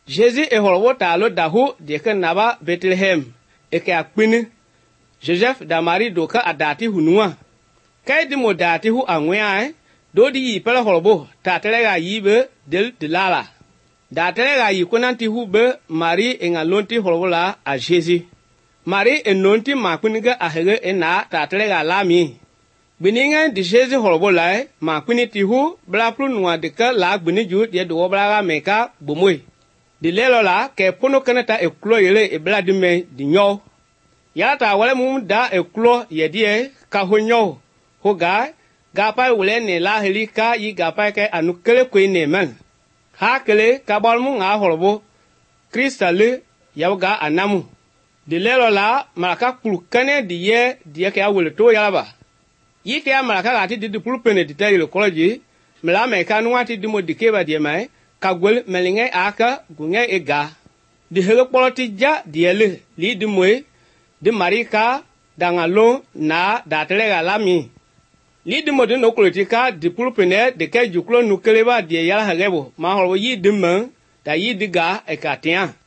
Jésus e holwo ta lo dahu de ke naba Bethlehem e ke akpini Joseph da Marie do ka adati hunua kai di mo dati hu anwea do di yi pele holbo ta telega yibe del dilala da telega yi kunanti hu be Marie e ngalonti holwola a Jésus Marie e nonti makuniga ahege e na ta telega lami bininga di Jésus holwola makuni ti hu bla plu nuwa de ka la gbini ju de do bla meka bomoi di lelo la ke pono kanata e klo yele e bla di me di nyo yata wale mum da e klo yedie ka ho nyo ho ga pa wule ne la helika yi ga pa ke anu kele ko ne man ha kele ka bol mu nga holbo kristale yawga anamu di lelo la malaka kulu kane di ye die ke awule to yaba yi ke malaka ati di pulpene di tayi koloji mela me ka nu ati di mo dikeba die mai ka gwel melinge aka gunge ega di hele poloti ja diele li di moy di marika dangalo na datelega lami li di mo di no kolotika di pulpene de ke juklo nukeleba die yala hagebo ma holwo yi di man da yi diga ekatia